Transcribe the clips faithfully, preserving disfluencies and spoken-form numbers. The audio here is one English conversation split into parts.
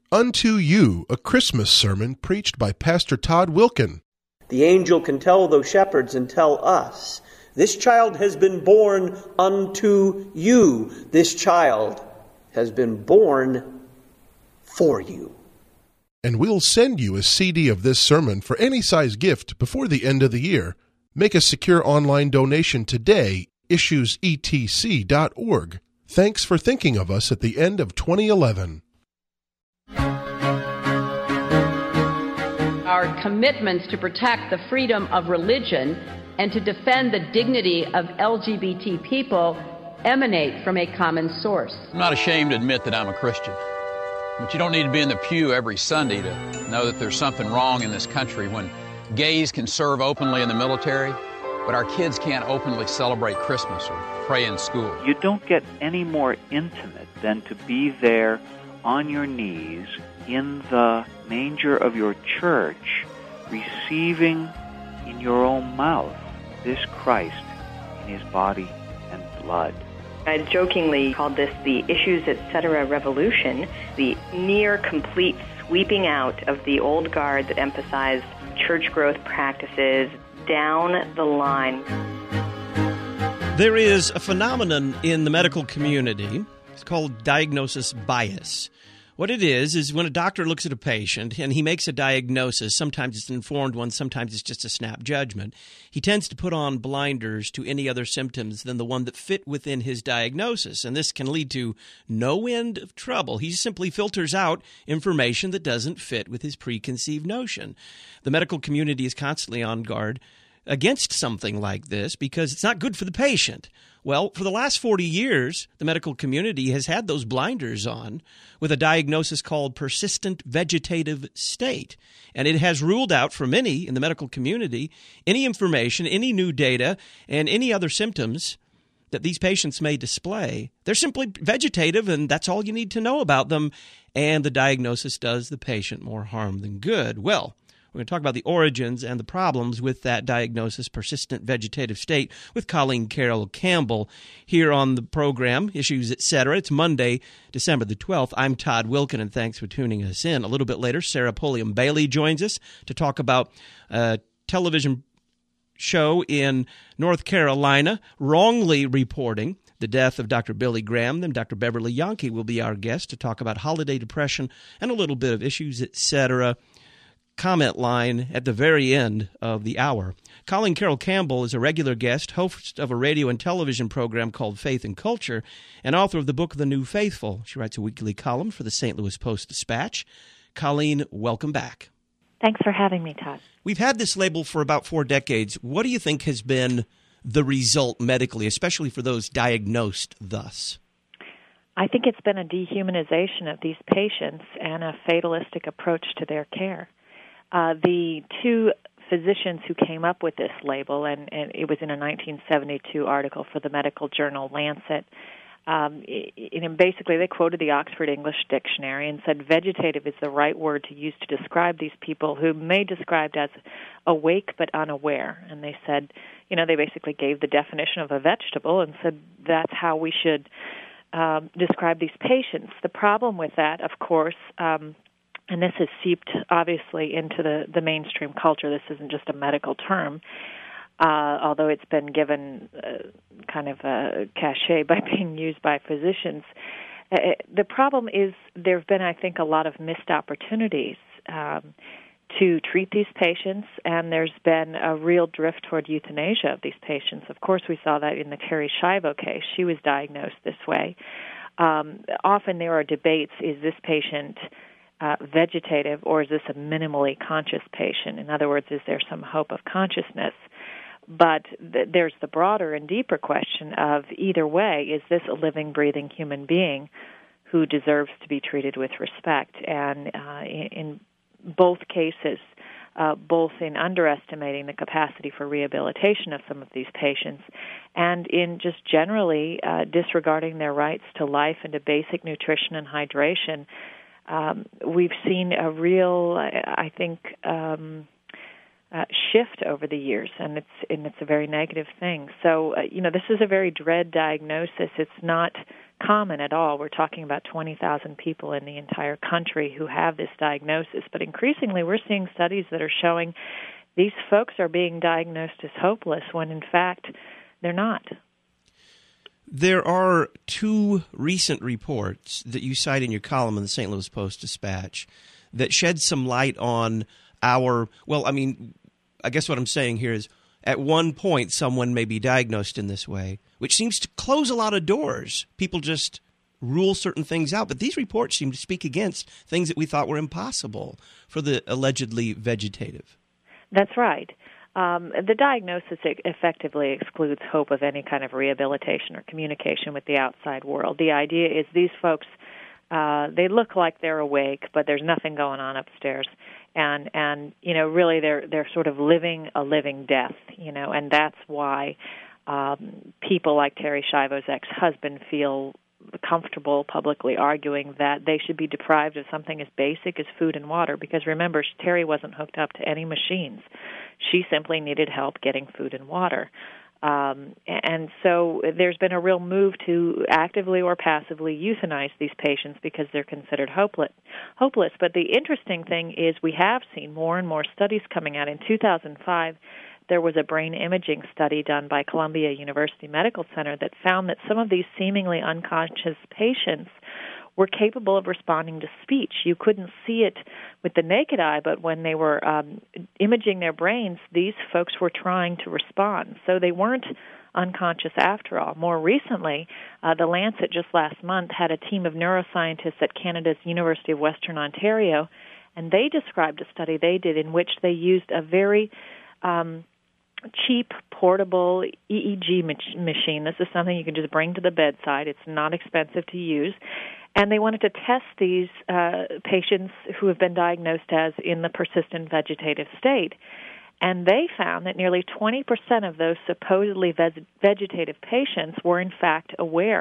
Unto You, a Christmas sermon preached by Pastor Todd Wilken. The angel can tell those shepherds and tell us, this child has been born unto you. This child has been born for you. And we'll send you a C D of this sermon for any size gift before the end of the year. Make a secure online donation today, issues e t c dot org. Thanks for thinking of us at the end of twenty eleven. Our commitments to protect the freedom of religion and to defend the dignity of L G B T people emanate from a common source. I'm not ashamed to admit that I'm a Christian, but you don't need to be in the pew every Sunday to know that there's something wrong in this country when gays can serve openly in the military, but our kids can't openly celebrate Christmas or pray in school. You don't get any more intimate than to be there on your knees in the manger of your church, receiving in your own mouth this Christ in his body and blood. I jokingly called this the Issues Etc. revolution, the near complete sweeping out of the old guard that emphasized church growth practices down the line. There is a phenomenon in the medical community. It's called diagnosis bias. What it is, is when a doctor looks at a patient and he makes a diagnosis, sometimes it's an informed one, sometimes it's just a snap judgment, he tends to put on blinders to any other symptoms than the one that fit within his diagnosis. And this can lead to no end of trouble. He simply filters out information that doesn't fit with his preconceived notion. The medical community is constantly on guard against something like this because it's not good for the patient. Well, for the last forty years, the medical community has had those blinders on with a diagnosis called persistent vegetative state. And it has ruled out for many in the medical community any information, any new data, and any other symptoms that these patients may display. They're simply vegetative, and that's all you need to know about them. And the diagnosis does the patient more harm than good. Well, we're going to talk about the origins and the problems with that diagnosis, persistent vegetative state, with Colleen Carroll Campbell here on the program, Issues Etc. It's Monday, December the twelfth. I'm Todd Wilken, and thanks for tuning us in. A little bit later, Sarah Pulliam Bailey joins us to talk about a television show in North Carolina wrongly reporting the death of Doctor Billy Graham. Then Doctor Beverly Yankee will be our guest to talk about holiday depression and a little bit of Issues Etc. comment line at the very end of the hour. Colleen Carroll Campbell is a regular guest, host of a radio and television program called Faith and Culture, and author of the book The New Faithful. She writes a weekly column for the Saint Louis Post-Dispatch. Colleen, welcome back. Thanks for having me, Todd. We've had this label for about four decades. What do you think has been the result medically, especially for those diagnosed thus? I think it's been a dehumanization of these patients and a fatalistic approach to their care. Uh, the two physicians who came up with this label, and, and it was in a nineteen seventy-two article for the medical journal Lancet, um, it, it, basically they quoted the Oxford English Dictionary and said vegetative is the right word to use to describe these people who may be described as awake but unaware. And they said, you know, they basically gave the definition of a vegetable and said that's how we should um, describe these patients. The problem with that, of course, um, and this has seeped, obviously, into the, the mainstream culture. This isn't just a medical term, uh, although it's been given uh, kind of a cachet by being used by physicians. Uh, the problem is there have been, I think, a lot of missed opportunities um, to treat these patients, and there's been a real drift toward euthanasia of these patients. Of course, we saw that in the Terri Schiavo case. She was diagnosed this way. Um, often there are debates, is this patient Uh, vegetative, or is this a minimally conscious patient? In other words, is there some hope of consciousness? But th- there's the broader and deeper question of either way, is this a living, breathing human being who deserves to be treated with respect? And uh, in, in both cases, uh, both in underestimating the capacity for rehabilitation of some of these patients and in just generally uh, disregarding their rights to life and to basic nutrition and hydration, Um, we've seen a real, I think, um, uh, shift over the years, and it's and it's a very negative thing. So, uh, you know, this is a very dread diagnosis. It's not common at all. We're talking about twenty thousand people in the entire country who have this diagnosis. But increasingly, we're seeing studies that are showing these folks are being diagnosed as hopeless when, in fact, they're not. There are two recent reports that you cite in your column in the Saint Louis Post-Dispatch that shed some light on our, well, I mean, I guess what I'm saying here is at one point someone may be diagnosed in this way, which seems to close a lot of doors. People just rule certain things out. But these reports seem to speak against things that we thought were impossible for the allegedly vegetative. That's right. Um, the diagnosis effectively excludes hope of any kind of rehabilitation or communication with the outside world. The idea is these folks, uh, they look like they're awake, but there's nothing going on upstairs. And, and you know, really they're they're sort of living a living death, you know, and that's why um, people like Terri Schiavo's ex-husband feel comfortable publicly arguing that they should be deprived of something as basic as food and water, because remember, Terri wasn't hooked up to any machines. She simply needed help getting food and water. Um, and so there's been a real move to actively or passively euthanize these patients because they're considered hopeless. hopeless. But the interesting thing is we have seen more and more studies coming out. In two thousand five, there was a brain imaging study done by Columbia University Medical Center that found that some of these seemingly unconscious patients were capable of responding to speech. You couldn't see it with the naked eye, but when they were um, imaging their brains, these folks were trying to respond. So they weren't unconscious after all. More recently, uh, the Lancet just last month had a team of neuroscientists at Canada's University of Western Ontario, and they described a study they did in which they used a very um, cheap, portable E E G machine. This is something you can just bring to the bedside. It's not expensive to use. And they wanted to test these uh, patients who have been diagnosed as in the persistent vegetative state. And they found that nearly twenty percent of those supposedly veg- vegetative patients were in fact aware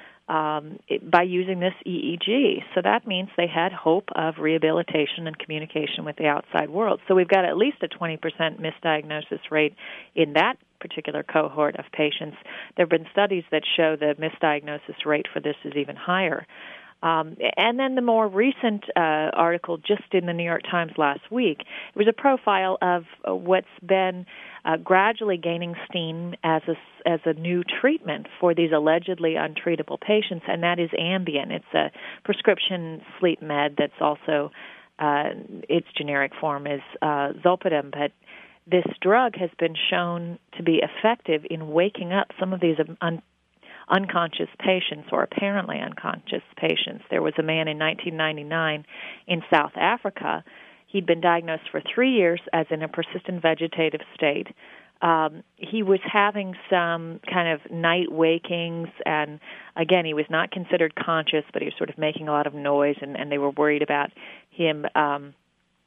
um, it, by using this E E G. So that means they had hope of rehabilitation and communication with the outside world. So we've got at least a twenty percent misdiagnosis rate in that particular cohort of patients. There have been studies that show the misdiagnosis rate for this is even higher. Um, and then the more recent uh, article just in the New York Times last week, it was a profile of uh, what's been uh, gradually gaining steam as a, as a new treatment for these allegedly untreatable patients, and that is Ambien. It's a prescription sleep med that's also, uh, its generic form is uh, Zolpidem, but this drug has been shown to be effective in waking up some of these un- unconscious patients or apparently unconscious patients. There was a man in nineteen ninety-nine in South Africa. He'd been diagnosed for three years as in a persistent vegetative state. Um, he was having some kind of night wakings, and again, he was not considered conscious, but he was sort of making a lot of noise, and, and they were worried about him, um,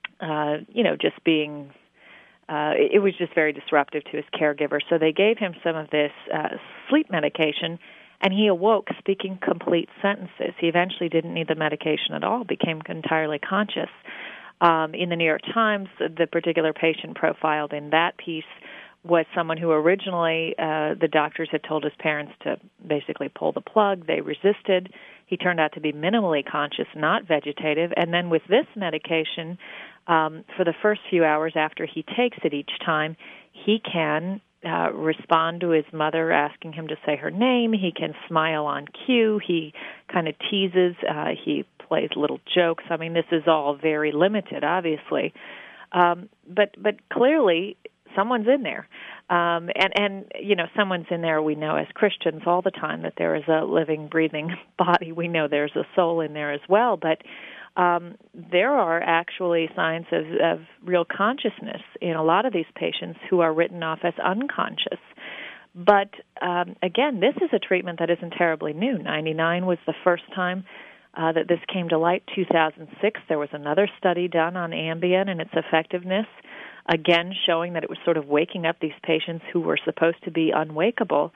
uh, you know, just being... Uh, it was just very disruptive to his caregiver. So they gave him some of this uh, sleep medication, and he awoke speaking complete sentences. He eventually didn't need the medication at all, became entirely conscious. Um, in the New York Times, the particular patient profiled in that piece was someone who originally uh, the doctors had told his parents to basically pull the plug. They resisted. He turned out to be minimally conscious, not vegetative. And then with this medication, um, for the first few hours after he takes it each time, he can uh, respond to his mother asking him to say her name. He can smile on cue. He kind of teases. Uh, he plays little jokes. I mean, this is all very limited, obviously. Um, but but clearly, someone's in there. Um, and, and, you know, someone's in there, we know as Christians all the time that there is a living, breathing body. We know there's a soul in there as well. But um, there are actually signs of, of real consciousness in a lot of these patients who are written off as unconscious. But, um, again, this is a treatment that isn't terribly new. ninety-nine was the first time uh, that this came to light. two thousand six, there was another study done on Ambien and its effectiveness, again showing that it was sort of waking up these patients who were supposed to be unwakeable.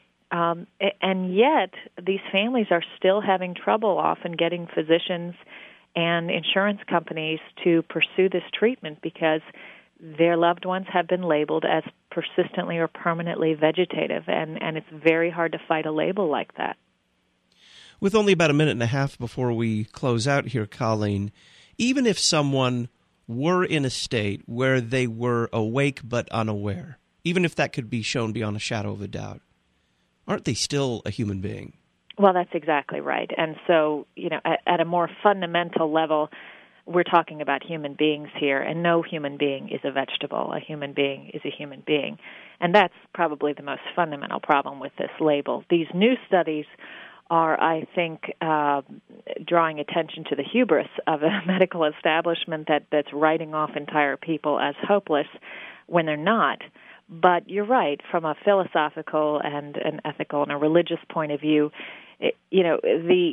Um, and yet these families are still having trouble often getting physicians and insurance companies to pursue this treatment because their loved ones have been labeled as persistently or permanently vegetative, and, and it's very hard to fight a label like that. With only about a minute and a half before we close out here, Colleen, even if someone were in a state where they were awake but unaware, even if that could be shown beyond a shadow of a doubt, aren't they still a human being? Well, that's exactly right. And so, you know, at, at a more fundamental level, we're talking about human beings here, and no human being is a vegetable. A human being is a human being. And that's probably the most fundamental problem with this label. These new studies are, I think, uh, drawing attention to the hubris of a medical establishment that, that's writing off entire people as hopeless when they're not. But you're right, from a philosophical and an ethical and a religious point of view, it, you know, the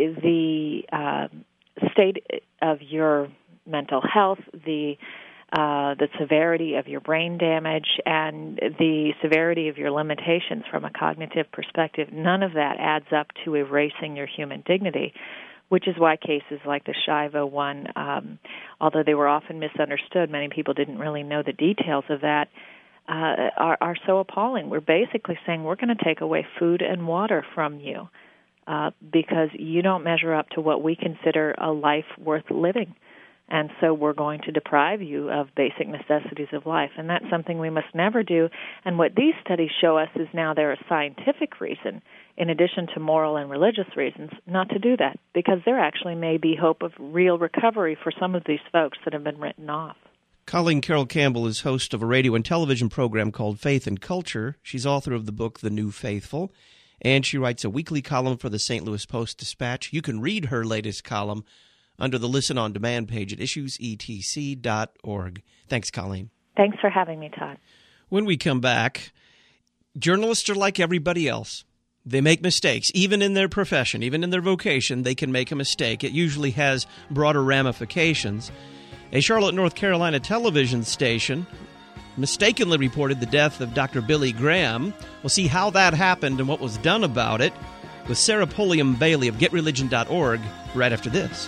the uh, state of your mental health, the uh, the severity of your brain damage, and the severity of your limitations from a cognitive perspective, none of that adds up to erasing your human dignity, which is why cases like the Shiva one, um, although they were often misunderstood, many people didn't really know the details of that, uh, are, are so appalling. We're basically saying we're going to take away food and water from you uh, because you don't measure up to what we consider a life worth living. And so we're going to deprive you of basic necessities of life. And that's something we must never do. And what these studies show us is now there is scientific reason, in addition to moral and religious reasons, not to do that, because there actually may be hope of real recovery for some of these folks that have been written off. Colleen Carroll Campbell is host of a radio and television program called Faith and Culture. She's author of the book The New Faithful, and she writes a weekly column for the Saint Louis Post-Dispatch. You can read her latest column under the Listen on Demand page at issues e t c dot org. Thanks, Colleen. Thanks for having me, Todd. When we come back, journalists are like everybody else. They make mistakes. Even in their profession, even in their vocation, they can make a mistake. It usually has broader ramifications. A Charlotte, North Carolina television station mistakenly reported the death of Doctor Billy Graham. We'll see how that happened and what was done about it with Sarah Pulliam Bailey of get religion dot org right after this.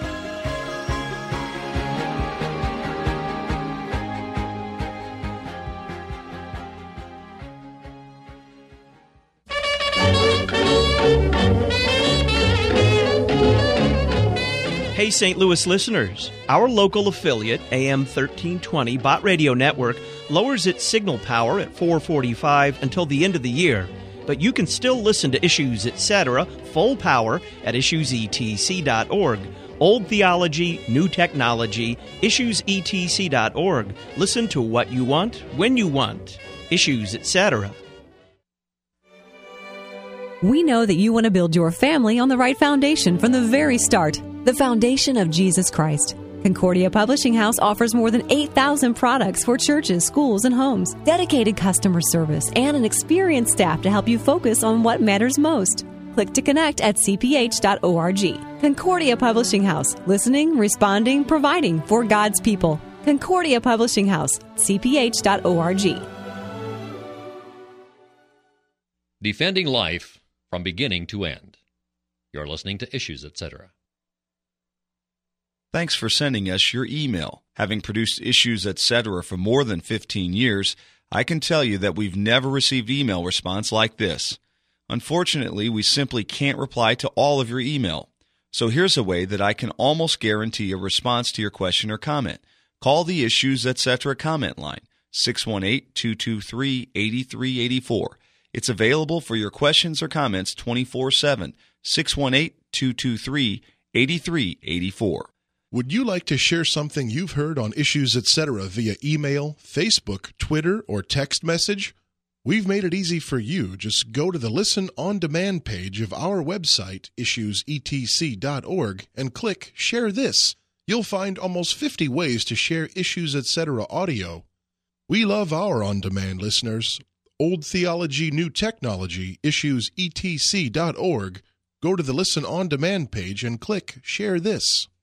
Hey, Saint Louis listeners, our local affiliate, A M thirteen twenty Bott Radio Network, lowers its signal power at four forty-five until the end of the year. But you can still listen to Issues, et cetera, full power at issues e t c dot org. Old theology, new technology, issues e t c dot org. Listen to what you want, when you want. Issues, et cetera. We know that you want to build your family on the right foundation from the very start, the foundation of Jesus Christ. Concordia Publishing House offers more than eight thousand products for churches, schools, and homes, dedicated customer service, and an experienced staff to help you focus on what matters most. Click to connect at c p h dot org. Concordia Publishing House, listening, responding, providing for God's people. Concordia Publishing House, c p h dot org. Defending life from beginning to end. You're listening to Issues, et cetera. Thanks for sending us your email. Having produced Issues, et cetera for more than fifteen years, I can tell you that we've never received email response like this. Unfortunately, we simply can't reply to all of your email. So here's a way that I can almost guarantee a response to your question or comment. Call the Issues, et cetera comment line, six one eight, two two three, eight three eight four. It's available for your questions or comments twenty-four seven, six one eight, two two three, eight three eight four. Would you like to share something you've heard on Issues, et cetera via email, Facebook, Twitter, or text message? We've made it easy for you. Just go to the Listen on Demand page of our website, issues e t c dot org, and click Share This. You'll find almost fifty ways to share Issues, et cetera audio. We love our on-demand listeners. Old theology, new technology, issues e t c dot org. Go to the Listen on Demand page and click Share This.